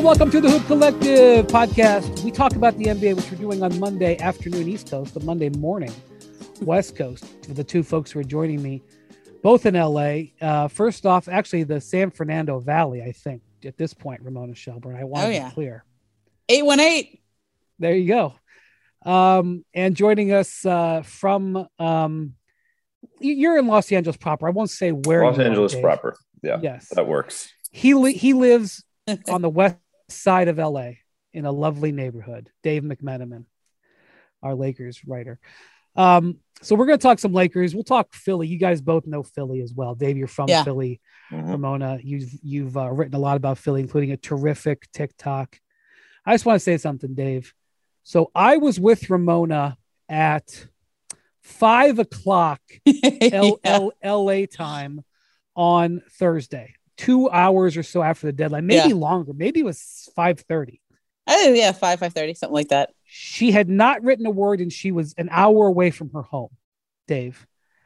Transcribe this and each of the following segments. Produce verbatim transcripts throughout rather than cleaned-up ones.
welcome to the Hoop Collective podcast. We talk about the N B A, which we're doing on Monday afternoon East Coast, but Monday morning West Coast, for the two folks who are joining me, both in L A. Uh, first off, actually the San Fernando Valley, I think, at this point, Ramona Shelburne. I want oh, to yeah. be clear. eight one eight. There you go. Um, and joining us uh, from, um, you're in Los Angeles proper. I won't say where Los you Angeles are, proper. Yeah, yes, that works. He li- he lives on the west side of L A in a lovely neighborhood. Dave McMenamin, our Lakers writer. Um, so we're going to talk some Lakers. We'll talk Philly. You guys both know Philly as well. Dave, you're from yeah. Philly. Mm-hmm. Ramona, you've you've uh, written a lot about Philly, including a terrific TikTok. I just want to say something, Dave. So I was with Ramona at five o'clock L- yeah. L- L A time on Thursday, two hours or so after the deadline, maybe Yeah. longer. Maybe it was five thirty. Oh, yeah, five, five thirty, something like that. She had not written a word, and she was an hour away from her home, Dave.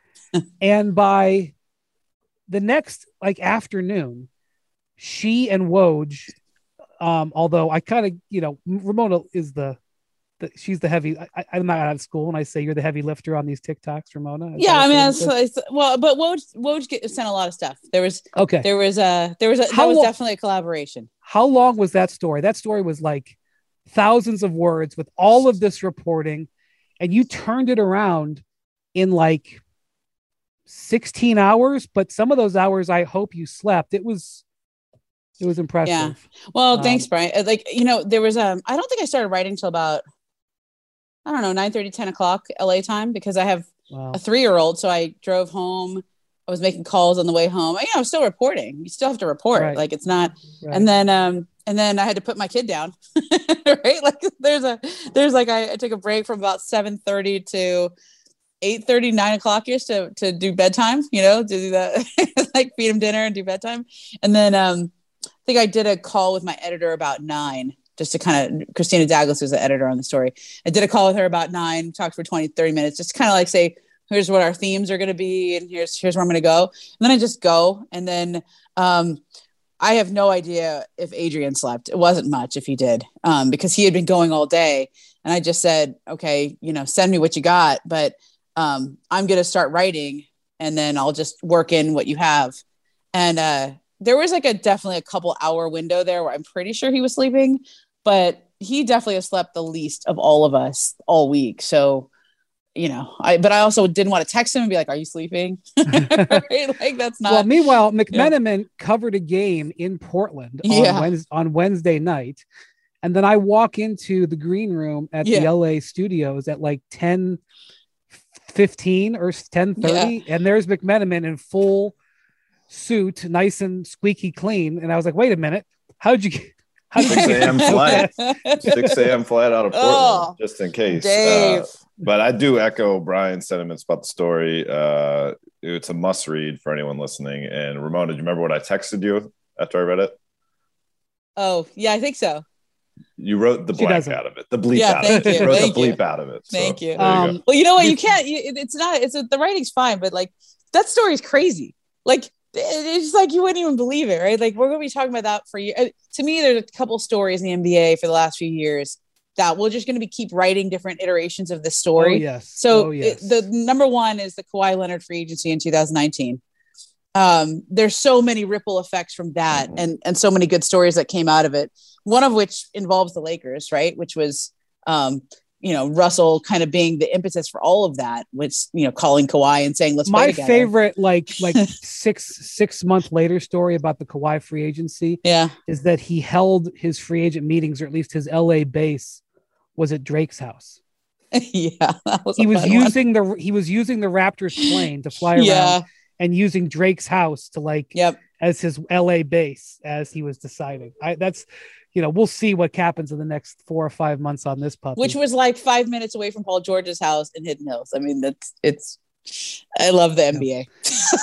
And by the next like afternoon, she and Woj, um, although I kind of, you know, Ramona is the, the she's the heavy. I, I'm not out of school, and I say you're the heavy lifter on these TikToks, Ramona. Is Yeah, I mean, that's, that's, that's, well, but Woj, Woj get, sent a lot of stuff. There was, okay. there was a, there was a, that How was lo- definitely a collaboration. How long was that story? That story was like thousands of words with all of this reporting, and you turned it around in like sixteen hours. But some of those hours, I hope you slept. It was, it was impressive. Yeah. Well, Um, thanks, Brian. Uh, Like, you know, there was, um, I don't think I started writing till about, I don't know, nine thirty, ten o'clock L A time, because I have Wow. a three-year-old. So I drove home. I was making calls on the way home. You know, I was still reporting. You still have to report. Right. Like, it's not, Right. and then, um, and then I had to put my kid down, right? Like there's a, there's like, I, I took a break from about seven thirty to eight thirty, nine o'clock ish to, to do bedtime, you know, to do that, like feed him dinner and do bedtime. And then, um, I think I did a call with my editor about nine, just to kind of, Christina Douglas was the editor on the story. I did a call with her about nine, talked for twenty, thirty minutes, just kind of like say, here's what our themes are going to be. And here's, here's where I'm going to go. And then I just go. And then, um, I have no idea if Adrian slept. It wasn't much if he did, um, because he had been going all day. And I just said, okay, you know, send me what you got, but um, I'm going to start writing, and then I'll just work in what you have. And uh, there was like a definitely a couple hour window there where I'm pretty sure he was sleeping, but he definitely has slept the least of all of us all week. So, you know, I, but I also didn't want to text him and be like, are you sleeping? Right? Like that's not. Well, meanwhile, McMenamin yeah. covered a game in Portland on, yeah. Wednesday, on Wednesday night. And then I walk into the green room at yeah. the L A studios at like ten fifteen or ten thirty. Yeah. And there's McMenamin in full suit, nice and squeaky clean. And I was like, wait a minute. How did you get? six a.m. flight. six a.m. flight out of Portland, oh, just in case. Dave. Uh, but I do echo Brian's sentiments about the story. Uh, it's a must read for anyone listening. And Ramona, do you remember what I texted you after I read it? Oh, yeah, I think so. You wrote the She blank doesn't. out of it, the bleep yeah, out thank of it. You. You wrote thank the bleep you. out of it. So, thank you. Um, you well, you know what? You can't, you, it's not, it's a, the writing's fine, but like that story is crazy. Like, it's like you wouldn't even believe it, right? Like we're going to be talking about that for you. Uh, to me, there's a couple stories in the N B A for the last few years that we're just going to be keep writing different iterations of the story. Oh, yes. So oh, yes. it, the number one is the Kawhi Leonard free agency in two thousand nineteen. Um, there's so many ripple effects from that, mm-hmm. and and so many good stories that came out of it. One of which involves the Lakers, right? Which was, um, you know, Russell kind of being the impetus for all of that, which, you know, calling Kawhi and saying, let's my play together. favorite, like, like six, six month later story about the Kawhi free agency yeah. is that he held his free agent meetings, or at least his L A base was at Drake's house. yeah. That was he was using one. the, he was using the Raptors plane to fly yeah. around and using Drake's house to like, yep. as his L A base as he was deciding. I that's, you know, we'll see what happens in the next four or five months on this puppy. Which was like five minutes away from Paul George's house in Hidden Hills. I mean, that's it's. I love the N B A.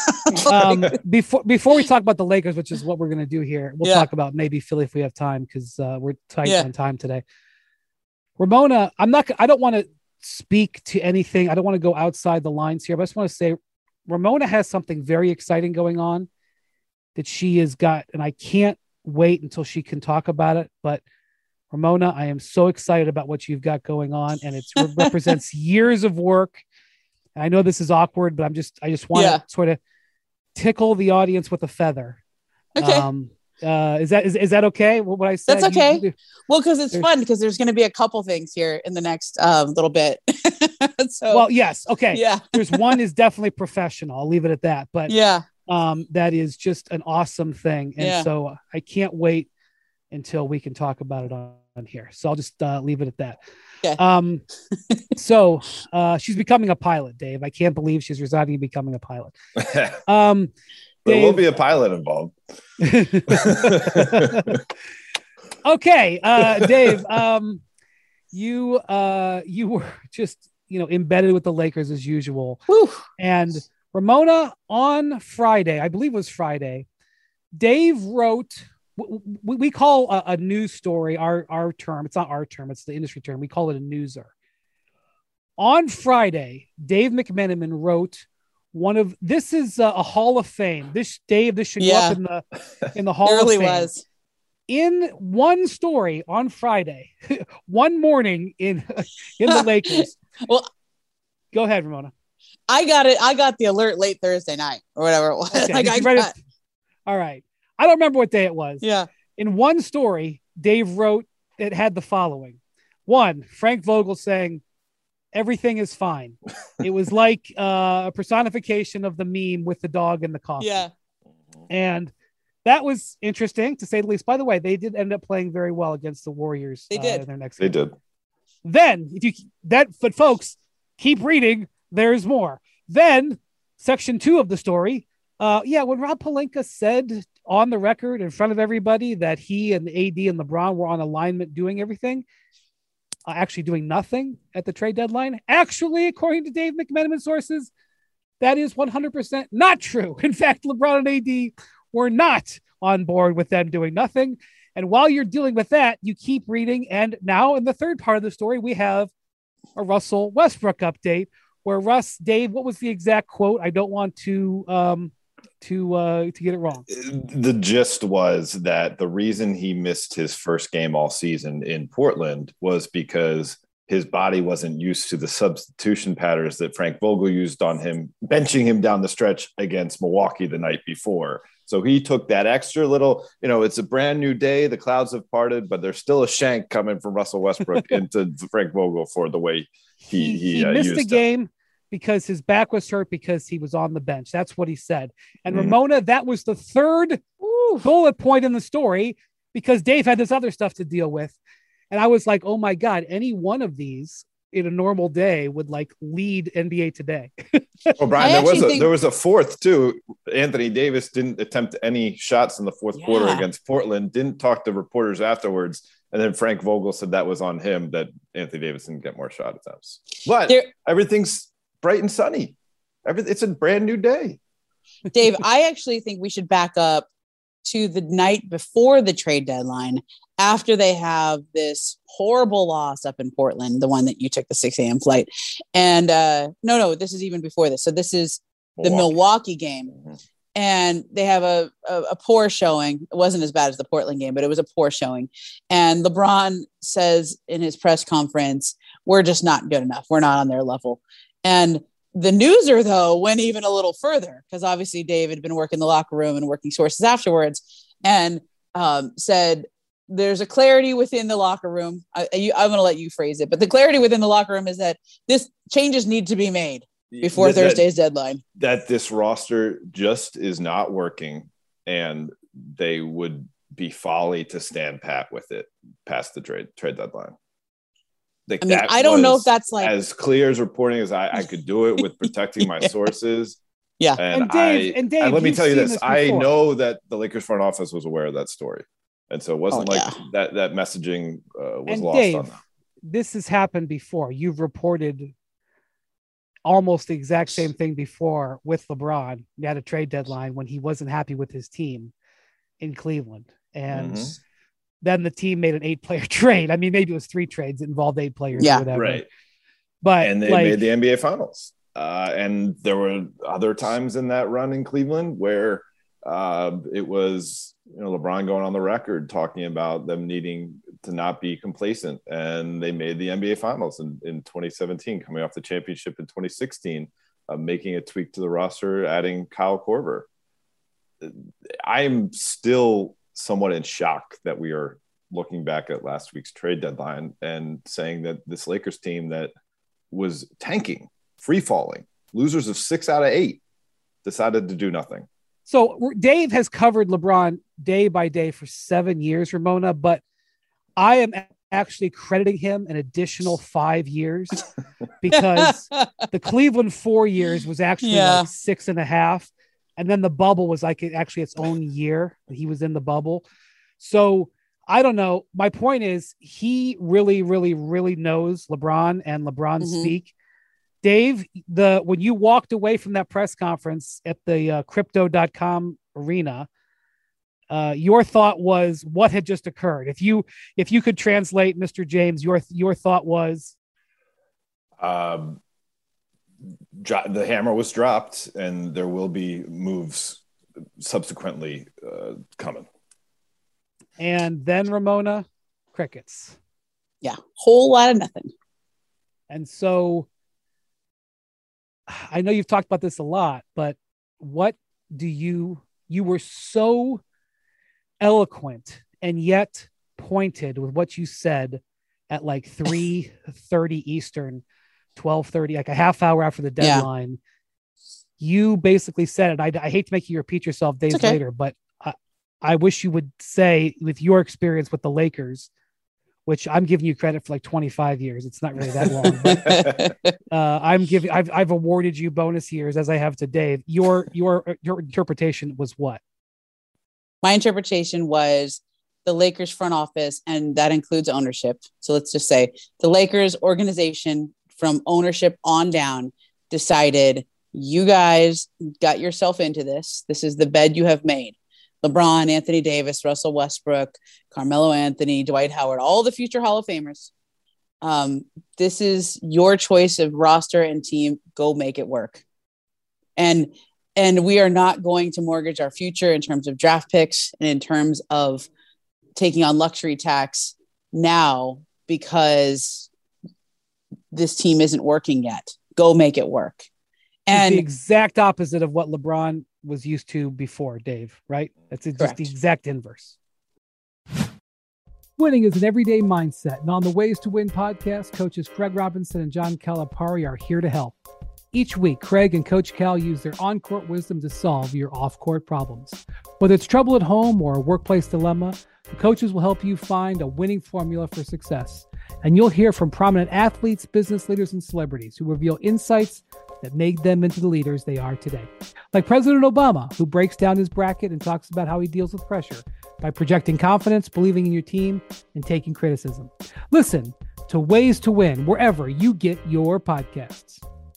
um, before before we talk about the Lakers, which is what we're going to do here, we'll yeah. talk about maybe Philly if we have time, because uh, we're tight yeah. on time today. Ramona, I'm not. I don't want to speak to anything. I don't want to go outside the lines here, but I just want to say, Ramona has something very exciting going on that she has got, and I can't wait until she can talk about it. But Ramona, I am so excited about what you've got going on, and it represents years of work. And I know this is awkward, but I'm just, I just want to Yeah. sort of tickle the audience with a feather. Okay. Um, uh, is that, is, is that okay? What, what I said? That's okay. You- Well, because it's There's- fun because there's going to be a couple things here in the next um, little bit. So, well, yes. Okay. yeah. There's one is definitely professional. I'll leave it at that. But Yeah. um, that is just an awesome thing. And Yeah. so I can't wait until we can talk about it on, on here. So I'll just uh, leave it at that. Okay. Um, so uh, she's becoming a pilot, Dave. I can't believe she's resigning and becoming a pilot. Um, There will Dave- be a pilot involved. Okay, uh, Dave, um, you uh, you were just you know embedded with the Lakers as usual, Whew. and Ramona on Friday, I believe it was Friday, Dave wrote. We, we call a, a news story our our term. It's not our term; it's the industry term. We call it a newser. On Friday, Dave McMenamin wrote one of this is a, a Hall of Fame. This Dave, this should Yeah. go up in the in the Hall It really of Fame. was. In one story on Friday, one morning in in the Lakers. Well, go ahead, Ramona. I got it. I got the alert late Thursday night or whatever it was. Okay, Like did I you write got, it? All right. I don't remember what day it was. yeah. In one story, Dave wrote it had the following. One, Frank Vogel saying everything is fine. It was like uh, a personification of the meme with the dog and the coffee. Yeah. And that was interesting to say the least. By the way, they did end up playing very well against the Warriors. They uh, did. in their next They game. did. Then, if you that, but folks, keep reading. There's more. Then, section two of the story. Uh, yeah, when Rob Pelinka said on the record in front of everybody that he and A D and LeBron were on alignment doing everything, uh, actually doing nothing at the trade deadline. Actually, according to Dave McMenamin sources, that is one hundred percent not true. In fact, LeBron and A D were not on board with them doing nothing. And while you're dealing with that, you keep reading. And now in the third part of the story, we have a Russell Westbrook update where Russ, Dave, what was the exact quote? I don't want to um, to uh, to get it wrong. The gist was that the reason he missed his first game all season in Portland was because his body wasn't used to the substitution patterns that Frank Vogel used on him, benching him down the stretch against Milwaukee the night before. So he took that extra little, you know, it's a brand new day. The clouds have parted, but there's still a shank coming from Russell Westbrook into Frank Vogel for the way he, He, he, he uh, missed used the him. game because his back was hurt because he was on the bench. That's what he said. And Mhm. Ramona, that was the third bullet point in the story because Dave had this other stuff to deal with. And I was like, oh my God, any one of these in a normal day would like lead N B A Today. Oh, Brian, I there was actually a think- there was a fourth too. Anthony Davis didn't attempt any shots in the fourth Yeah. quarter against Portland. Didn't talk to reporters afterwards, and then Frank Vogel said that was on him that Anthony Davis didn't get more shot attempts. But There- everything's bright and sunny. Every it's a brand new day. Dave, I actually think we should back up to the night before the trade deadline after they have this horrible loss up in Portland, the one that you took the six a.m. flight. And uh, no, no, this is even before this. So this is the Milwaukee game. Mhm. And they have a, a, a poor showing. It wasn't as bad as the Portland game, but it was a poor showing. And LeBron says in his press conference, we're just not good enough. We're not on their level. And the newser, though, went even a little further because obviously David had been working the locker room and working sources afterwards and um, said, there's a clarity within the locker room. I, you, I'm going to let you phrase it, but the clarity within the locker room is that this changes need to be made before That- that- Thursday's deadline. that this roster just is not working, and they would be folly to stand pat with it past the trade trade deadline. Like, I mean, that I don't know was if that's like, as clear as reporting as I, I could do it with protecting my Yeah. sources. Yeah. And, And Dave- I, and Dave, let me you've tell you seen this. this I before. know that the Lakers front office was aware of that story. And so it wasn't Oh, like yeah. that, that messaging uh, was And lost Dave, on them. this has happened before. You've reported almost the exact same thing before with LeBron. He had a trade deadline when he wasn't happy with his team in Cleveland. And Mhm. then the team made an eight player trade. I mean, maybe it was three trades that involved eight players Yeah. or whatever. Right. But And they like, made the N B A finals. Uh, and there were other times in that run in Cleveland where Uh, it was, you know, LeBron going on the record talking about them needing to not be complacent, and they made the N B A Finals in, in twenty seventeen, coming off the championship in twenty sixteen, uh, making a tweak to the roster, adding Kyle Korver. I'm still somewhat in shock that we are looking back at last week's trade deadline and saying that this Lakers team that was tanking, free falling, losers of six out of eight, decided to do nothing. So Dave has covered LeBron day by day for seven years, Ramona, but I am actually crediting him an additional five years because the Cleveland four years was actually Yeah. like six and a half. And then the bubble was like actually its own year. He was in the bubble. So I don't know. My point is he really, really, really knows LeBron and LeBron Mhm. speak. Dave, the when you walked away from that press conference at the uh, crypto dot com arena, uh, your thought was what had just occurred. If you if you could translate, Mister James, your your thought was Um, dro- the hammer was dropped, and there will be moves subsequently uh, coming. and then Ramona, crickets. Yeah. Whole lot of nothing. And so I know you've talked about this a lot, but what do you, you were so eloquent and yet pointed with what you said at like three thirty Eastern, twelve thirty, like a half hour after the Yeah. deadline. You basically said it. I, I hate to make you repeat yourself days It's okay. later, but I, I wish you would say with your experience with the Lakers, which I'm giving you credit for like twenty-five years. It's not really that long, but uh, I'm giving, I've, I've awarded you bonus years as I have to Dave. Your, your, your interpretation was what? My interpretation was the Lakers front office, and that includes ownership. So let's just say the Lakers organization from ownership on down decided, you guys got yourself into this. This is the bed you have made. LeBron, Anthony Davis, Russell Westbrook, Carmelo Anthony, Dwight Howard, all the future Hall of Famers. Um, this is your choice of roster and team. Go make it work. And and we are not going to mortgage our future in terms of draft picks and in terms of taking on luxury tax now because this team isn't working yet. Go make it work. And And the exact opposite of what LeBron was used to before, Dave, right? That's just Correct. the exact inverse. Winning is an everyday mindset. And on the Ways to Win podcast, coaches Craig Robinson and John Calipari are here to help. Each week, Craig and Coach Cal use their on-court wisdom to solve your off-court problems. Whether it's trouble at home or a workplace dilemma, the coaches will help you find a winning formula for success. And you'll hear from prominent athletes, business leaders, and celebrities who reveal insights that made them into the leaders they are today. Like President Obama, who breaks down his bracket and talks about how he deals with pressure by projecting confidence, believing in your team, and taking criticism. Listen to Ways to Win wherever you get your podcasts.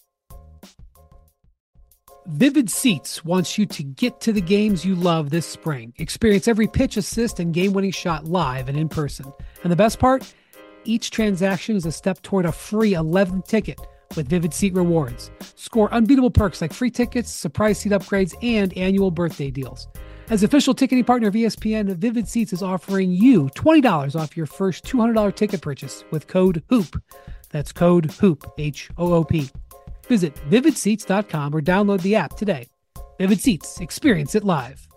Vivid Seats wants you to get to the games you love this spring. Experience every pitch, assist, and game-winning shot live and in person. And the best part? Each transaction is a step toward a free eleventh ticket with Vivid Seat Rewards. Score unbeatable perks like free tickets, surprise seat upgrades, and annual birthday deals. As official ticketing partner of E S P N, Vivid Seats is offering you twenty dollars off your first two hundred dollars ticket purchase with code HOOP. That's code HOOP, H O O P. Visit vivid seats dot com or download the app today. Vivid Seats, experience it live.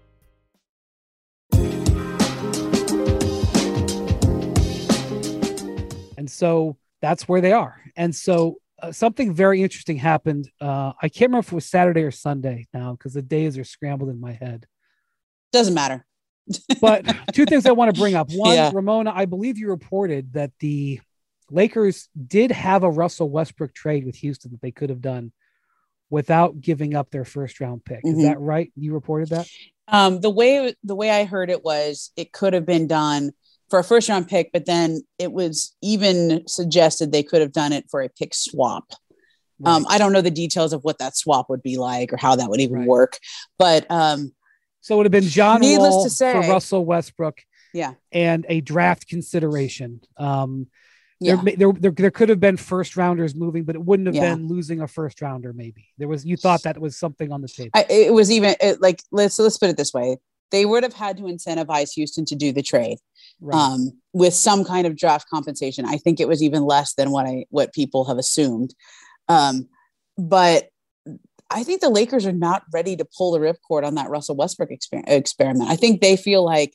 And so that's where they are. And so uh, something very interesting happened. Uh, I can't remember if it was Saturday or Sunday now because the days are scrambled in my head. doesn't matter. But two things I want to bring up. One, Yeah. Ramona, I believe you reported that the Lakers did have a Russell Westbrook trade with Houston that they could have done without giving up their first round pick. Is Mhm. that right? You reported that? Um, the way the way I heard it was it could have been done for a first round pick, but then it was even suggested they could have done it for a pick swap. Um, I don't know the details of what that swap would be like or how that would even Right. work, but um, So it would have been John Needless Wall to say- for Russell Westbrook yeah, and a draft consideration. Um, There, Yeah. may- there, there, there could have been first rounders moving, but it wouldn't have Yeah. been losing a first rounder. Maybe there was. You thought that was something on the table. I, it was even it, like let's let's put it this way: they would have had to incentivize Houston to do the trade Right. um, with some kind of draft compensation. I think it was even less than what I what people have assumed. Um, but I think the Lakers are not ready to pull the ripcord on that Russell Westbrook exper- experiment. I think they feel like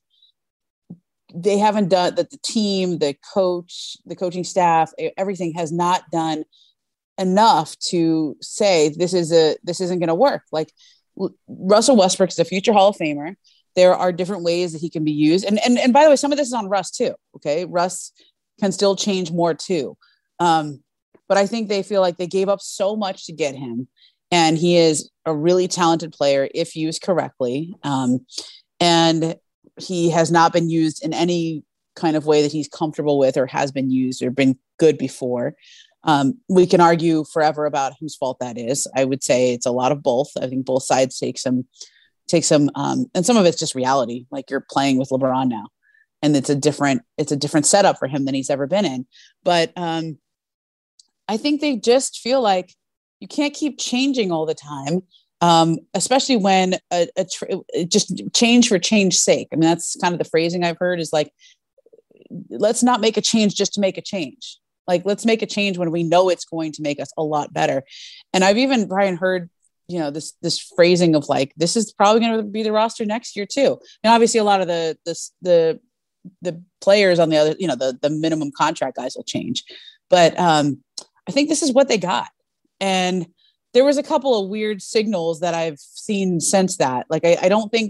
they haven't done that. The team, the coach, the coaching staff, everything has not done enough to say this is a this isn't going to work. Like Russell Westbrook is a future Hall of Famer. There are different ways that he can be used, and and and by the way, some of this is on Russ too. Okay, Russ can still change more too, um, but I think they feel like they gave up so much to get him, and he is a really talented player if used correctly, um, and he has not been used in any kind of way that he's comfortable with or has been used or been good before. Um, we can argue forever about whose fault that is. I would say it's a lot of both. I think both sides take some, take some, um, and some of it's just reality. Like you're playing with LeBron now, and it's a different, it's a different setup for him than he's ever been in. But um, I think they just feel like you can't keep changing all the time. Um, especially when a, a tr- just change for change's sake. I mean, that's kind of the phrasing I've heard is like, let's not make a change just to make a change. Like, let's make a change when we know it's going to make us a lot better. And I've even, Brian, heard, you know, this, this phrasing of like, this is probably going to be the roster next year too. And obviously a lot of the, this, the, the players on the other, you know, the, the minimum contract guys will change, but um, I think this is what they got. And there was a couple of weird signals that I've seen since that. Like, I, I don't think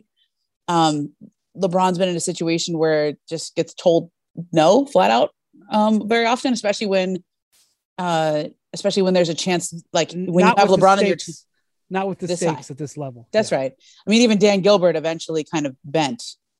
um, LeBron's been in a situation where it just gets told no flat out um, very often, especially when, uh, especially when there's a chance, like when Not you have with the LeBron in your, stakes- not with the this stakes high. at this level. that's Yeah. right. I mean, even Dan Gilbert eventually kind of bent,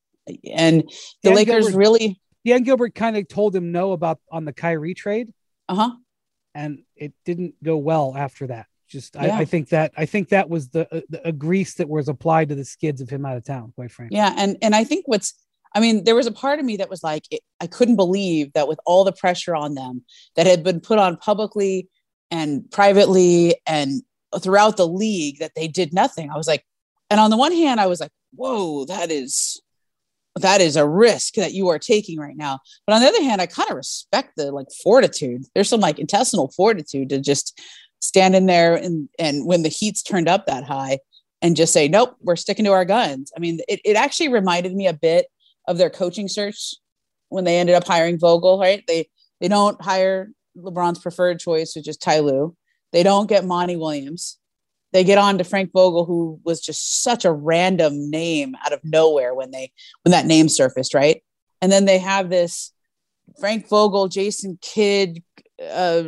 and the Dan Lakers Gilbert- really, Dan Gilbert kind of told him no about on the Kyrie trade, uh-huh. and it didn't go well after that. Just Yeah. I, I think that I think that was the, uh, the a grease that was applied to the skids of him out of town, quite frankly. Yeah. And, and I think what's, I mean, there was a part of me that was like, it, I couldn't believe that with all the pressure on them that had been put on publicly and privately and throughout the league, that they did nothing. I was like, and on the one hand, I was like, whoa, that is, that is a risk that you are taking right now. But on the other hand, I kind of respect the like fortitude. There's some like intestinal fortitude to just stand in there and, and when the heat's turned up that high and just say, nope, we're sticking to our guns. I mean, it, it actually reminded me a bit of their coaching search when they ended up hiring Vogel, right? They, they don't hire LeBron's preferred choice, which is Ty Lue. They don't get Monty Williams. They get on to Frank Vogel, who was just such a random name out of nowhere when they, when that name surfaced. Right. And then they have this Frank Vogel, Jason Kidd, uh,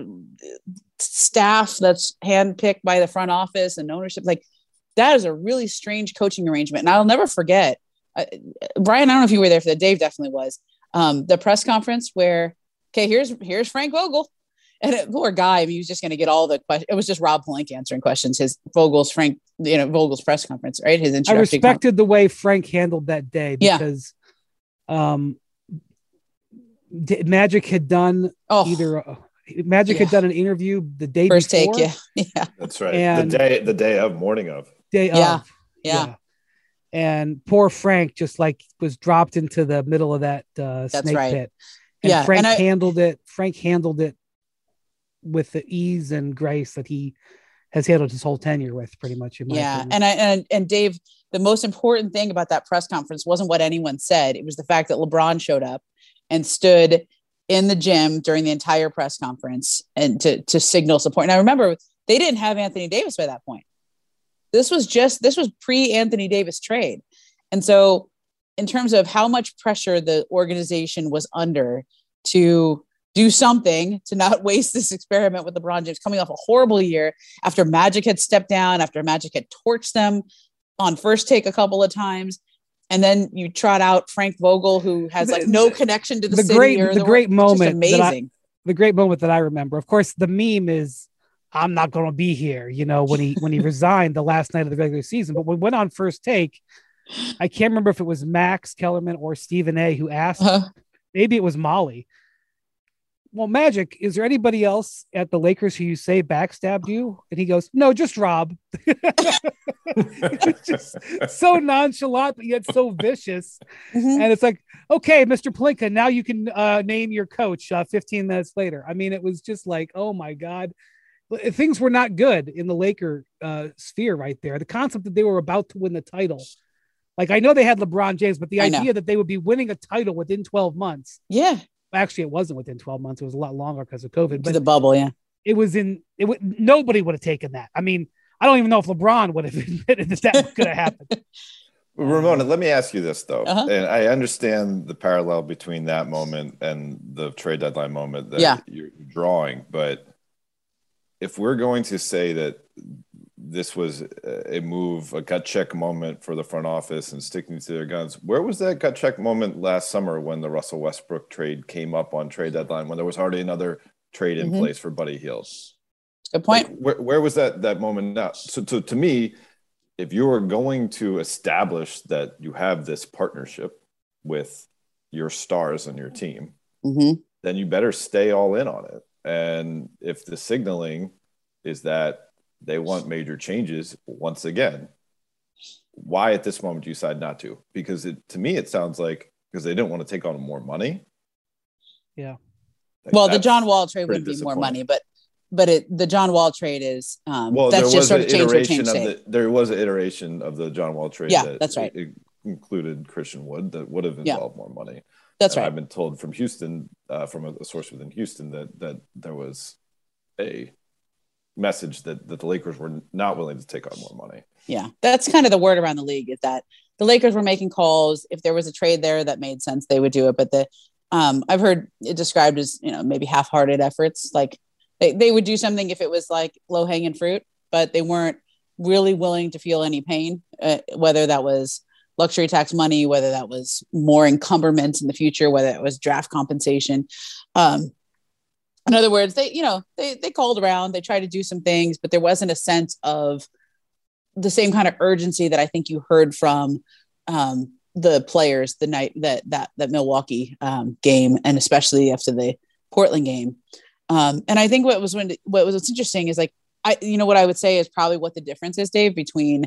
staff that's handpicked by the front office and ownership. Like, that is a really strange coaching arrangement. And I'll never forget, uh, Brian, I don't know if you were there for that. Dave definitely was. Um, the press conference where, okay, here's, here's Frank Vogel. And it, poor guy, I mean, he was just going to get all the questions. It was just Rob Palenque answering questions. His Vogel's Frank, you know, Vogel's press conference, right? His I introductory respected the way Frank handled that day Yeah. because um, D- Magic had done Oh, either uh, Magic had Yeah. done an interview the day first before, take. Yeah. Yeah. That's right. And- the day, the day of, morning of. day Yeah. of, Yeah. And poor Frank just like was dropped into the middle of that uh, That's snake right. pit. And Yeah, Frank and I- handled it. Frank handled it with the ease and grace that he has handled his whole tenure with, pretty much. In my Yeah. opinion. And I, and, and Dave, the most important thing about that press conference wasn't what anyone said. It was the fact that LeBron showed up and stood in the gym during the entire press conference and to, to signal support. And I remember they didn't have Anthony Davis by that point. This was just, this was pre Anthony Davis trade. And so in terms of how much pressure the organization was under to do something to not waste this experiment with LeBron James coming off a horrible year after Magic had stepped down, after Magic had torched them on First Take a couple of times. And then you trot out Frank Vogel, who has like no connection to the, the city great, or the great it's just moment, that I- amazing. the great moment that I remember. Of course, the meme is, I'm not going to be here, you know, when he, when he resigned the last night of the regular season. But when we went on First Take, I can't remember if it was Max Kellerman or Stephen A. who asked, Uh-huh. maybe it was Molly. well, Magic, is there anybody else at the Lakers who you say backstabbed you? And he goes, no, just Rob. It's just so nonchalant, but yet so vicious. Mm-hmm. And it's like, okay, Mister Pelinka, now you can uh, name your coach uh, fifteen minutes later. I mean, it was just like, oh my God. Things were not good in the Laker uh, sphere right there. The concept that they were about to win the title. Like, I know they had LeBron James, but the idea that they would be winning a title within twelve months. Yeah. Actually, it wasn't within twelve months. It was a lot longer because of COVID. But the bubble, yeah. It was in, it would, nobody would have taken that. I mean, I don't even know if LeBron would have admitted that that could have happened. Ramona, let me ask you this, though. Uh-huh. And I understand the parallel between that moment and the trade deadline moment that yeah. you're drawing. But if we're going to say that this was a move, a gut check moment for the front office and sticking to their guns, where was that gut check moment last summer when the Russell Westbrook trade came up on trade deadline, when there was hardly another trade in mm-hmm. place for Buddy Hield? Good point. Like, where, where was that that moment now? So to, to me, if you are going to establish that you have this partnership with your stars on your team, mm-hmm. then you better stay all in on it. And if the signaling is that they want major changes, once again, why at this moment do you decide not to? Because it, to me, it sounds like because they didn't want to take on more money. Yeah. Like, well, the John Wall trade would be more money, but but it the John Wall trade is um, well, that's there just was sort an of change iteration change of state. the, there was an iteration of the John Wall trade. Yeah, that that's right. It, it included Christian Wood that would have involved yeah. more money. That's and right. I've been told from Houston, uh, from a, a source within Houston, that that there was a message that, that the Lakers were not willing to take on more money. Yeah, that's kind of the word around the league, is that the Lakers were making calls. If there was a trade there that made sense, they would do it. But the um, I've heard it described as, you know, maybe half-hearted efforts. Like they, they would do something if it was like low-hanging fruit, but they weren't really willing to feel any pain, uh, whether that was luxury tax money, whether that was more encumberment in the future, whether it was draft compensation. Um, in other words, they, you know, they, they called around, they tried to do some things, but there wasn't a sense of the same kind of urgency that I think you heard from um, the players the night that, that, that Milwaukee um, game, and especially after the Portland game. Um, and I think what was, when, what was what's interesting is like, I, you know, what I would say is probably what the difference is, Dave, between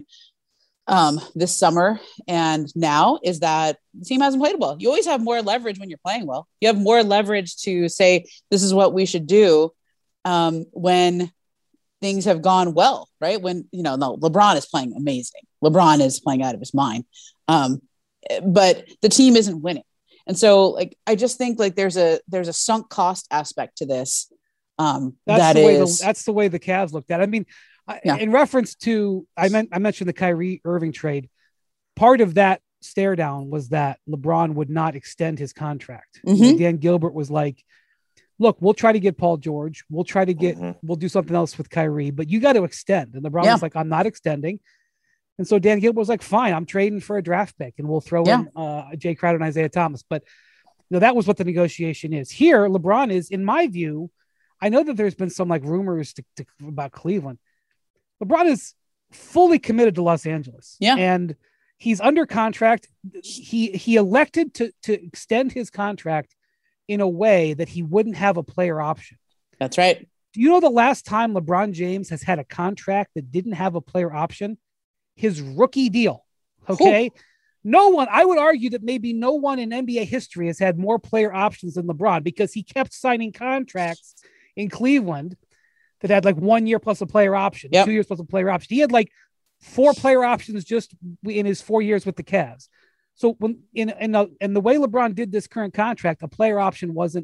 um, this summer and now is that the team hasn't played well. You always have more leverage when you're playing well. You have more leverage to say, this is what we should do um, when things have gone well, right? When, you know, no, LeBron is playing amazing. LeBron is playing out of his mind. Um, but the team isn't winning. And so like, I just think like there's a, there's a sunk cost aspect to this. Um, that's that the way is, the, that's the way the Cavs looked at it. I mean, yeah. in reference to, I meant, I mentioned the Kyrie Irving trade. Part of that stare down was that LeBron would not extend his contract. Mm-hmm. You know, Dan Gilbert was like, look, we'll try to get Paul George. We'll try to get, mm-hmm. we'll do something else with Kyrie, but you got to extend. And LeBron yeah. was like, I'm not extending. And so Dan Gilbert was like, fine, I'm trading for a draft pick and we'll throw yeah. in uh, Jay Crowder and Isaiah Thomas. But you know, that was what the negotiation is. Here, LeBron is, in my view, I know that there's been some like rumors to, to, about Cleveland. LeBron is fully committed to Los Angeles. Yeah. And he's under contract. He, he elected to, to extend his contract in a way that he wouldn't have a player option. That's right. Do you know the last time LeBron James has had a contract that didn't have a player option? His rookie deal. Okay. Ooh. No one, I would argue that maybe no one in N B A history has had more player options than LeBron, because he kept signing contracts in Cleveland that had like one year plus a player option, yep. two years plus a player option. He had like four player options just in his four years with the Cavs. So when in in the, in the way LeBron did this current contract, a player option wasn't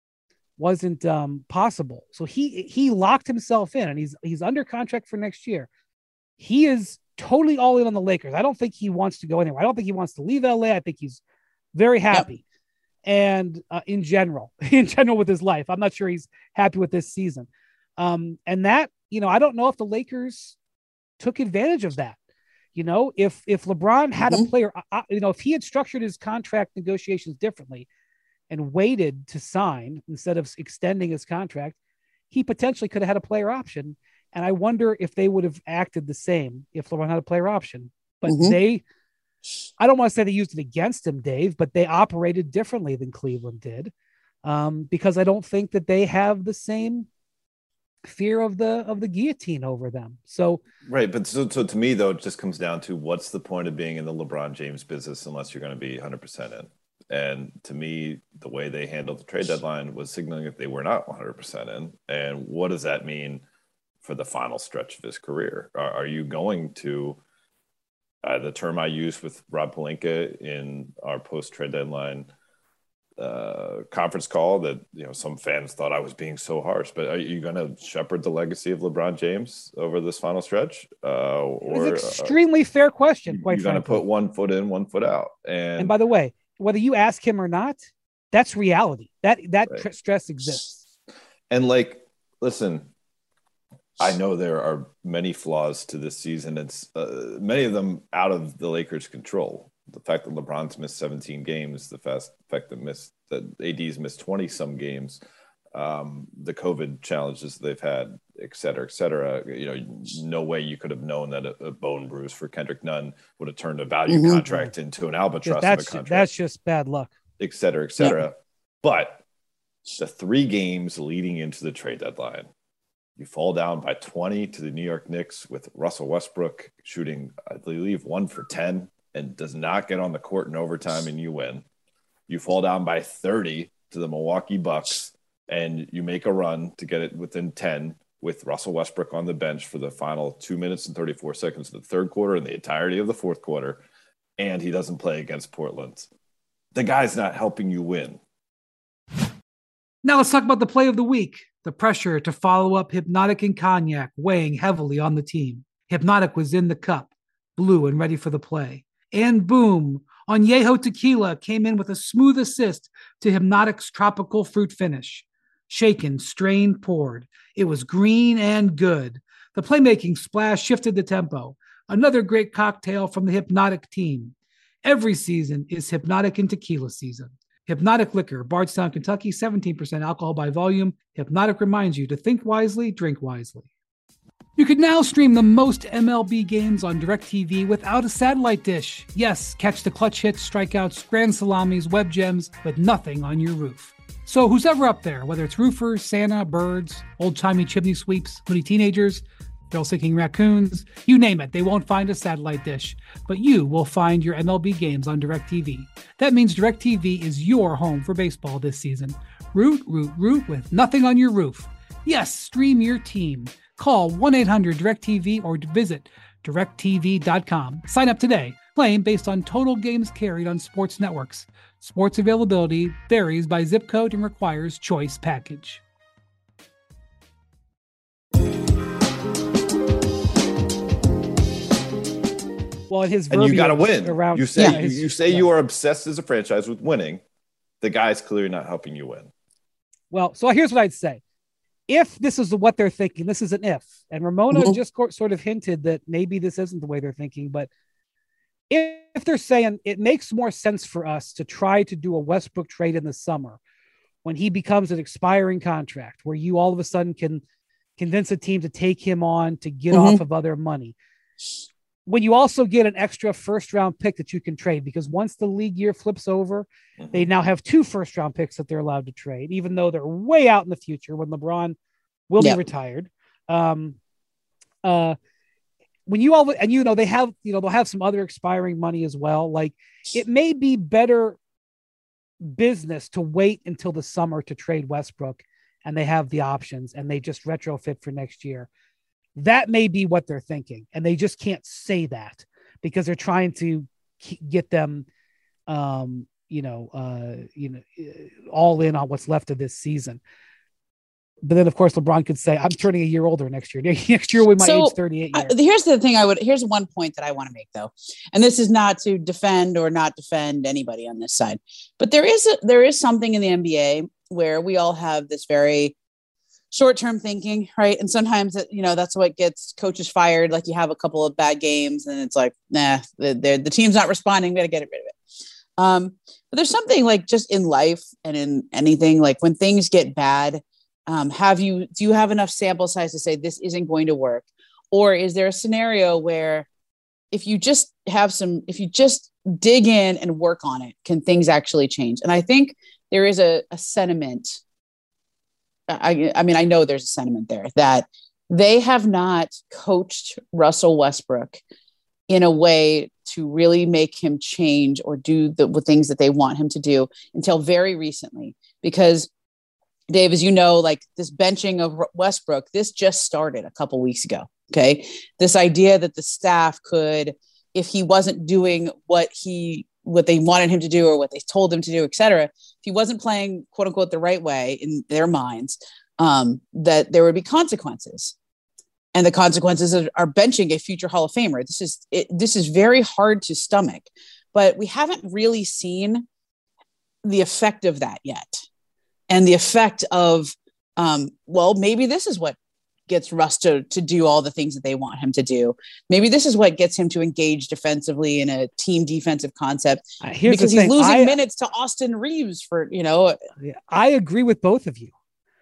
wasn't um, possible. So he he locked himself in, and he's he's under contract for next year. He is totally all in on the Lakers. I don't think he wants to go anywhere. I don't think he wants to leave L A. I think he's very happy. Yep. And uh, in general, in general with his life, I'm not sure he's happy with this season. Um, and that, you know, I don't know if the Lakers took advantage of that. You know, if, if LeBron had mm-hmm. a player, uh, you know, if he had structured his contract negotiations differently and waited to sign instead of extending his contract, he potentially could have had a player option. And I wonder if they would have acted the same if LeBron had a player option. But mm-hmm. they, I don't want to say they used it against him, Dave, but they operated differently than Cleveland did. um, because I don't think that they have the same fear of the of the guillotine over them. So right, but so, so to me though, it just comes down to what's the point of being in the LeBron James business unless you're going to be one hundred percent in. And to me, the way they handled the trade deadline was signaling that they were not one hundred percent in. And what does that mean for the final stretch of his career? Are, are you going to, uh, the term I used with Rob Pelinka in our post-trade deadline uh, conference call that, you know, some fans thought I was being so harsh, but are you going to shepherd the legacy of LeBron James over this final stretch? Uh, or it's an extremely uh, fair question, quite you're going to put one foot in, one foot out. And, and by the way, whether you ask him or not, that's reality. That that right. tr- stress exists. And like, listen, I know there are many flaws to this season. It's uh, many of them out of the Lakers' control. The fact that LeBron's missed seventeen games, the fast fact that missed that A D's missed twenty some games, um, the COVID challenges they've had, et cetera, et cetera. You know, no way you could have known that a, a bone bruise for Kendrick Nunn would have turned a value mm-hmm. contract into an albatross that's, of a contract. That's just bad luck, et cetera, et cetera. Yeah. But the three games leading into the trade deadline, you fall down by twenty to the New York Knicks with Russell Westbrook shooting, I believe, one for ten and does not get on the court in overtime and you win. You fall down by thirty to the Milwaukee Bucks and you make a run to get it within ten with Russell Westbrook on the bench for the final two minutes and thirty-four seconds of the third quarter and the entirety of the fourth quarter, and he doesn't play against Portland. The guy's not helping you win. Now let's talk about the play of the week. The pressure to follow up Hypnotic and Cognac weighing heavily on the team. Hypnotic was in the cup, blue and ready for the play. And boom, Añejo Tequila came in with a smooth assist to Hypnotic's tropical fruit finish. Shaken, strained, poured. It was green and good. The playmaking splash shifted the tempo. Another great cocktail from the Hypnotic team. Every season is Hypnotic and Tequila season. Hypnotic Liquor, Bardstown, Kentucky, seventeen percent alcohol by volume. Hypnotic reminds you to think wisely, drink wisely. You can now stream the most M L B games on DirecTV without a satellite dish. Yes, catch the clutch hits, strikeouts, grand salamis, web gems with nothing on your roof. So who's ever up there, whether it's roofers, Santa, birds, old-timey chimney sweeps, moody teenagers, thrill-seeking raccoons, you name it, they won't find a satellite dish. But you will find your M L B games on DirecTV. That means DirecTV is your home for baseball this season. Root, root, root with nothing on your roof. Yes, stream your team. Call one eight hundred direct T V or visit direct T V dot com. Sign up today. Claim based on total games carried on sports networks. Sports availability varies by zip code and requires choice package. Well, his and you got to win. Around, you say yeah, his, you say yeah. you are obsessed as a franchise with winning. The guy's clearly not helping you win. Well, so here's what I'd say. If this is what they're thinking, this is an if. And Ramona mm-hmm. just sort of hinted that maybe this isn't the way they're thinking. But if, if they're saying it makes more sense for us to try to do a Westbrook trade in the summer when he becomes an expiring contract, where you all of a sudden can convince a team to take him on to get mm-hmm. off of other money. When you also get an extra first round pick that you can trade, because once the league year flips over, mm-hmm. they now have two first round picks that they're allowed to trade, even though they're way out in the future when LeBron will yep. be retired. Um, uh, when you all, and you know, they have, you know, they'll have some other expiring money as well. Like it may be better business to wait until the summer to trade Westbrook, and they have the options and they just retrofit for next year. That may be what they're thinking, and they just can't say that because they're trying to get them, um, you know, uh, you know, all in on what's left of this season. But then, of course, LeBron could say, "I'm turning a year older next year. Next year, we might so, age thirty-eight years." Uh, here's the thing: I would. Here's one point that I want to make, though, and this is not to defend or not defend anybody on this side, but there is a, there is something in the N B A where we all have this very short-term thinking, right? And sometimes, you know, that's what gets coaches fired. Like you have a couple of bad games and it's like, nah, the, the team's not responding. We got to get rid of it. Um, but there's something like just in life and in anything, like when things get bad, um, have you, do you have enough sample size to say this isn't going to work? Or is there a scenario where if you just have some, if you just dig in and work on it, can things actually change? And I think there is a, a sentiment. I, I mean, I know there's a sentiment there that they have not coached Russell Westbrook in a way to really make him change or do the, the things that they want him to do until very recently. Because Dave, as you know, like this benching of Westbrook, this just started a couple weeks ago. Okay. This idea that the staff could, if he wasn't doing what he, what they wanted him to do or what they told him to do, et cetera, if he wasn't playing quote unquote the right way in their minds, um, that there would be consequences. And the consequences are, are benching a future Hall of Famer. This is, it, this is very hard to stomach, but we haven't really seen the effect of that yet. And the effect of, um, well, maybe this is what gets Russ to, to do all the things that they want him to do. Maybe this is what gets him to engage defensively in a team defensive concept, uh, because he's losing I, minutes to Austin Reeves for, you know. I agree with both of you.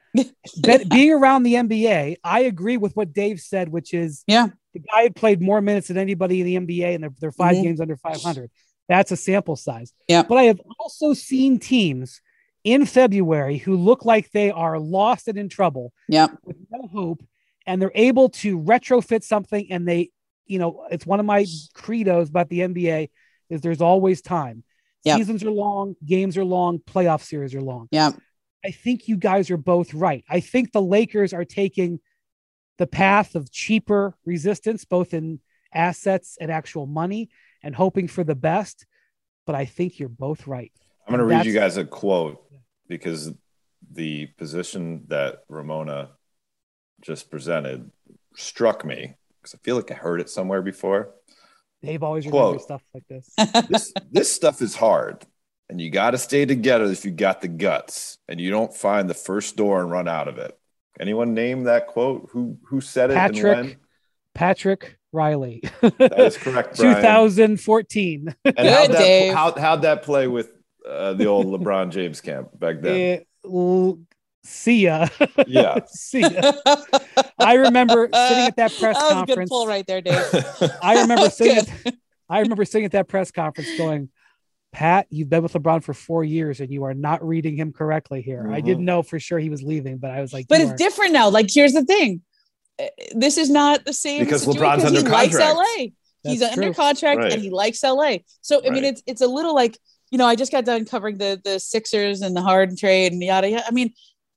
But being around the N B A, I agree with what Dave said, which is yeah, the guy had played more minutes than anybody in the N B A and they're, they're five mm-hmm. games under five hundred. That's a sample size. Yeah. But I have also seen teams in February who look like they are lost and in trouble yeah. with no hope, and they're able to retrofit something. And they, you know, it's one of my credos about the N B A is there's always time. Yep. Seasons are long, games are long, playoff series are long. Yeah. I think you guys are both right. I think the Lakers are taking the path of cheaper resistance, both in assets and actual money, and hoping for the best. But I think you're both right. I'm going to read you guys a quote because the position that Ramona just presented struck me because I feel like I heard it somewhere before. Dave always remembers stuff like this. this. This stuff is hard. And you got to stay together if you got the guts and you don't find the first door and run out of it. Anyone name that quote? Who who said it Patrick, and when? Patrick Riley. That is correct, Brian. twenty fourteen. And Good, how'd, that, Dave. How, how'd that play with uh, the old LeBron James camp back then? It, see ya. Yeah. See ya. I remember sitting at that press that was conference. A good pull right there, Dave. I remember sitting at, I remember sitting at that press conference going, Pat, you've been with LeBron for four years and you are not reading him correctly here. Mm-hmm. I didn't know for sure he was leaving, but I was like, but it's are. different now. Like, here's the thing. This is not the same because LeBron's under he contract. Likes L A. He's That's under true. contract right. and he likes L A. So, I right. mean, it's, it's a little like, you know, I just got done covering the, the Sixers and the Harden trade and yada, yada. I mean,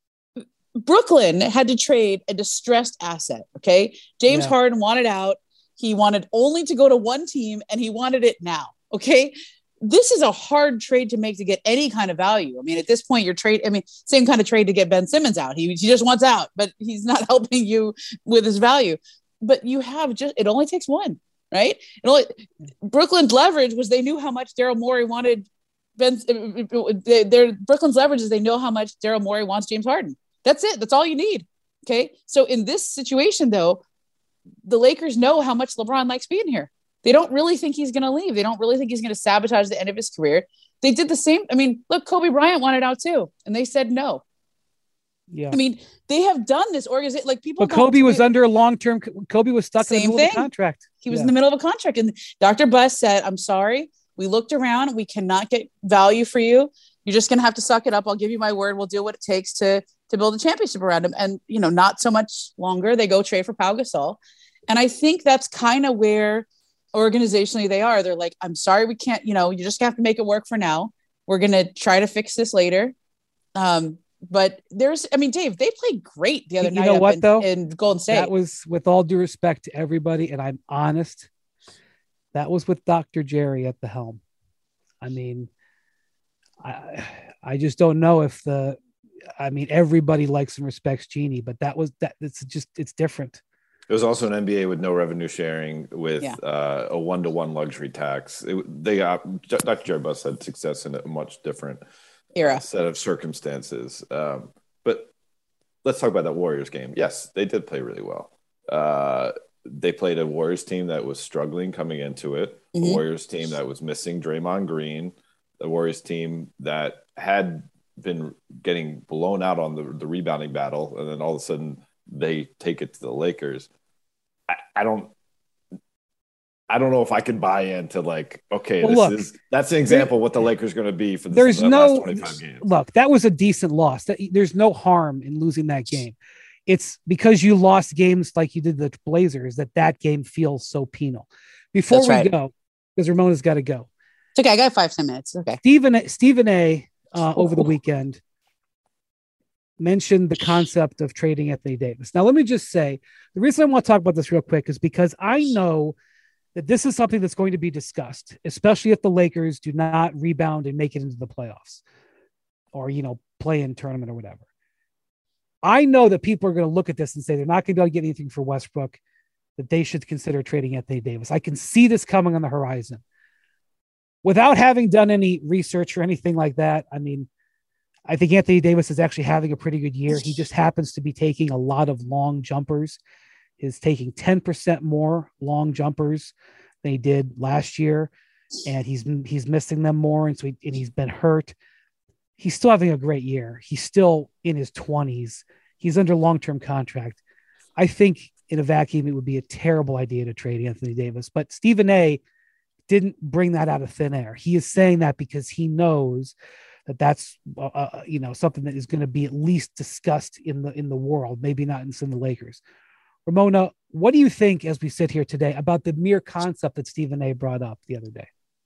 Brooklyn had to trade a distressed asset. Okay. James yeah. Harden wanted out. He wanted only to go to one team and he wanted it now. Okay. This is a hard trade to make to get any kind of value. I mean, at this point, you're trade. I mean, same kind of trade to get Ben Simmons out. He, he just wants out, but he's not helping you with his value. But you have just, it only takes one, right? It only, Brooklyn's leverage was they knew how much Daryl Morey wanted Ben. Their Brooklyn's leverage is they know how much Daryl Morey wants James Harden. That's it. That's all you need. Okay. So in this situation, though, the Lakers know how much LeBron likes being here. They don't really think he's going to leave. They don't really think he's going to sabotage the end of his career. They did the same. I mean, look, Kobe Bryant wanted out too, and they said no. Yeah. I mean, they have done this organization. Like people, but Kobe was under a long-term. Kobe was stuck in the middle thing. of a contract. He was yeah. in the middle of a contract, and Doctor Buss said, "I'm sorry. We looked around. We cannot get value for you. You're just going to have to suck it up. I'll give you my word. We'll do what it takes to to build a championship around him." And you know, not so much longer. They go trade for Pau Gasol, and I think that's kind of where organizationally they are. They're like, I'm sorry, we can't, you know, you just have to make it work for now. We're going to try to fix this later. Um, but there's, I mean, Dave, they played great the other you night know what, in, though? in Golden State. That was, with all due respect to everybody, and I'm honest, that was with Doctor Jerry at the helm. I mean, I I just don't know if the, I mean, everybody likes and respects Jeannie, but that was, that it's just, it's different. It was also an N B A with no revenue sharing, with yeah. uh, a one-to-one luxury tax. It, they got Doctor Jerry Buss had success in a much different era set of circumstances. Um, but let's talk about that Warriors game. Yes, they did play really well. Uh, they played a Warriors team that was struggling coming into it. Mm-hmm. A Warriors team that was missing Draymond Green. The Warriors team that had been getting blown out on the, the rebounding battle, and then all of a sudden they take it to the Lakers. I, I don't I don't know if I can buy into like, okay, well, this look, is that's an example of what the Lakers are going to be for this, there's the no last twenty-five games. Look, that was a decent loss. That, there's no harm in losing that game. It's because you lost games like you did the Blazers that that game feels so penal. Before That's we right. go, because Ramona's got to go. It's okay. I got five, ten minutes. Okay. Stephen, Stephen A. Uh, over the weekend mentioned the concept of trading Anthony Davis. Now, let me just say, the reason I want to talk about this real quick is because I know that this is something that's going to be discussed, especially if the Lakers do not rebound and make it into the playoffs or, you know, play in tournament or whatever. I know that people are going to look at this and say they're not going to be able to get anything for Westbrook, that they should consider trading Anthony Davis. I can see this coming on the horizon. Without having done any research or anything like that, I mean, I think Anthony Davis is actually having a pretty good year. He just happens to be taking a lot of long jumpers. He's taking ten percent more long jumpers than he did last year, and he's he's missing them more, and so he, and he's been hurt. He's still having a great year. He's still in his twenties. He's under long-term contract. I think in a vacuum, it would be a terrible idea to trade Anthony Davis, but Stephen A. didn't bring that out of thin air. He is saying that because he knows that that's uh, you know something that is going to be at least discussed in the in the world, maybe not in some of the Lakers. Ramona, what do you think as we sit here today about the mere concept that Stephen A. brought up the other day?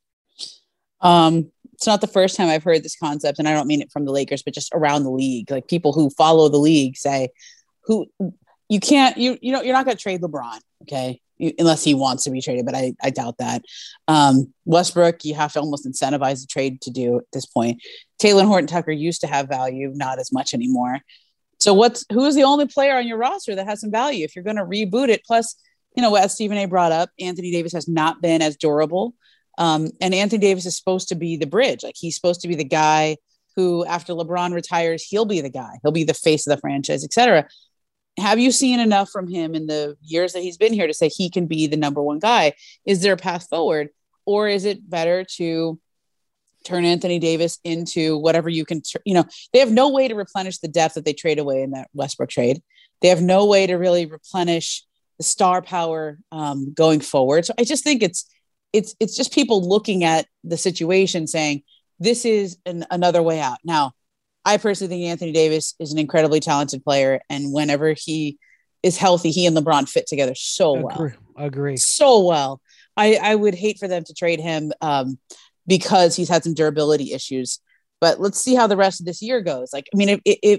Um, it's not the first time I've heard this concept, and I don't mean it from the Lakers, but just around the league. Like people who follow the league say, "Who you can't you you know you're not going to trade LeBron, okay, you, unless he wants to be traded." But I I doubt that. Um, Westbrook, you have to almost incentivize the trade to do at this point. Taylor Horton Tucker used to have value, not as much anymore. So what's who is the only player on your roster that has some value if you're going to reboot it? Plus, you know, as Stephen A. brought up, Anthony Davis has not been as durable. Um, and Anthony Davis is supposed to be the bridge. Like he's supposed to be the guy who, after LeBron retires, he'll be the guy. He'll be the face of the franchise, et cetera. Have you seen enough from him in the years that he's been here to say he can be the number one guy? Is there a path forward? Or is it better to turn Anthony Davis into whatever you can, you know, they have no way to replenish the depth that they trade away in that Westbrook trade. They have no way to really replenish the star power um, going forward. So I just think it's, it's, it's just people looking at the situation saying, this is an, another way out. Now, I personally think Anthony Davis is an incredibly talented player. And whenever he is healthy, he and LeBron fit together so well. Agree. Agree. So well. I, I would hate for them to trade him um, because he's had some durability issues. But let's see how the rest of this year goes. Like, I mean, if if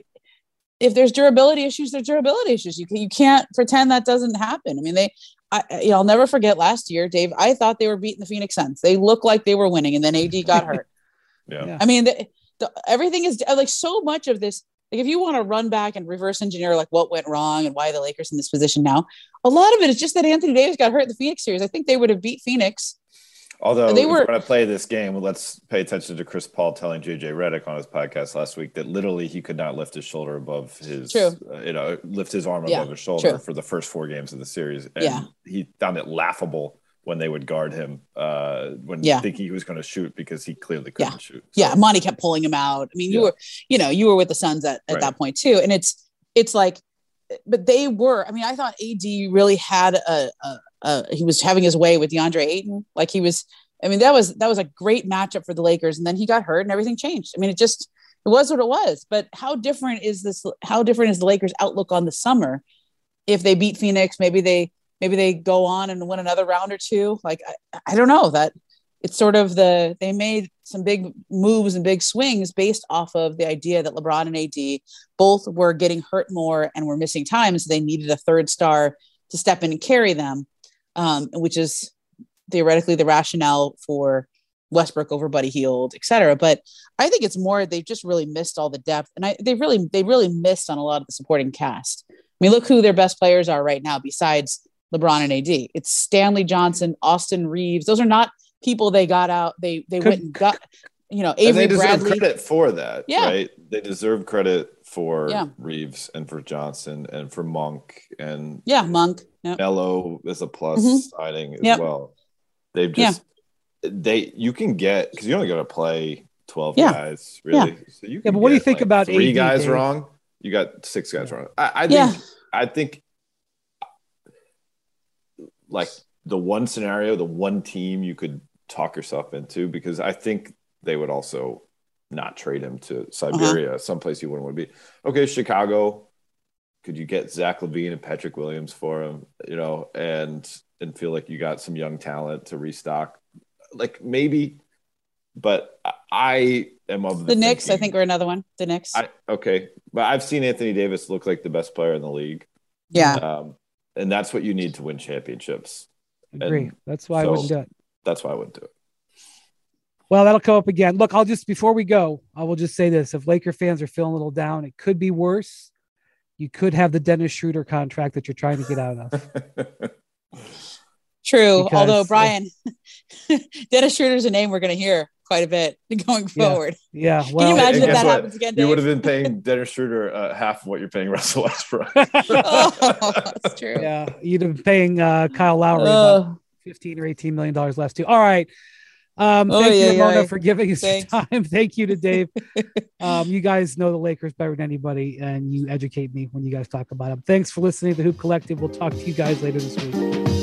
if there's durability issues, there's durability issues. You can, you can't pretend that doesn't happen. I mean, they. I, you know, I'll never forget last year, Dave. I thought they were beating the Phoenix Suns. They looked like they were winning, and then A D got hurt. yeah. I mean, the, the, everything is like so much of this. Like, if you want to run back and reverse engineer like what went wrong and why the Lakers in this position now, a lot of it is just that Anthony Davis got hurt in the Phoenix series. I think they would have beat Phoenix. Although they if were we're going to play this game, let's pay attention to Chris Paul telling J J Redick on his podcast last week that literally he could not lift his shoulder above his, uh, you know, lift his arm yeah, above his shoulder true. for the first four games of the series. And yeah. he found it laughable when they would guard him uh, when yeah. thinking he was going to shoot because he clearly couldn't yeah. shoot. So, yeah. Monty kept pulling him out. I mean, you yeah. were, you know, you were with the Suns at, at right. that point too. And it's, it's like, but they were, I mean, I thought A D really had a, a, a he was having his way with DeAndre Ayton. Like he was, I mean, that was, that was a great matchup for the Lakers. And then he got hurt and everything changed. I mean, it just, it was what it was, but how different is this? How different is the Lakers outlook on the summer? If they beat Phoenix, maybe they, maybe they go on and win another round or two. Like, I, I don't know that it's sort of the, they made some big moves and big swings based off of the idea that LeBron and A D both were getting hurt more and were missing time. So they needed a third star to step in and carry them, um, which is theoretically the rationale for Westbrook over Buddy Hield, et cetera. But I think it's more, they've just really missed all the depth. And I, they really, they really missed on a lot of the supporting cast. I mean, look who their best players are right now, besides LeBron and A D. It's Stanley Johnson, Austin Reeves. Those are not people they got out. They, they Could, went and got, you know, Avery and they deserve Bradley. credit for that. Yeah. Right. They deserve credit for yeah. Reeves and for Johnson and for Monk and yeah, Monk. Yep. Melo is a plus mm-hmm. signing as yep. well. They've just, yeah. they, you can get, because you only got to play twelve yeah. guys, really. Yeah. So you can yeah, but what do you think like about three A D, guys Dave? wrong? You got six guys wrong. I, I think, yeah. I think, like, the one scenario, the one team you could talk yourself into, because I think they would also not trade him to Siberia, uh-huh. someplace you wouldn't want to be. Okay, Chicago, could you get Zach LaVine and Patrick Williams for him, you know, and and feel like you got some young talent to restock? Like maybe, but I am of the, the Knicks. Thinking, I think are another one. The Knicks. I, okay, but I've seen Anthony Davis look like the best player in the league. Yeah, um, and that's what you need to win championships. Agree. And that's why so, I wouldn't do it. That's why I wouldn't do it. Well, that'll come up again. Look, I'll just before we go, I will just say this: if Laker fans are feeling a little down, it could be worse. You could have the Dennis Schroeder contract that you're trying to get out of. True. Because, Although, Brian, uh, Dennis Schroeder's a name we're going to hear quite a bit going forward. Yeah. yeah well, can you imagine if that what? happens again, Dave? You would have been paying Dennis Schroeder uh, half of what you're paying Russell Westbrook. Oh, that's true. Yeah. You'd have been paying uh, Kyle Lowry uh, about fifteen or eighteen million dollars less too. All right. Um, oh, thank yeah, you, Mona, yeah. for giving us Thanks. your time. Thank you to Dave. um, you guys know the Lakers better than anybody, and you educate me when you guys talk about them. Thanks for listening to the Hoop Collective. We'll talk to you guys later this week.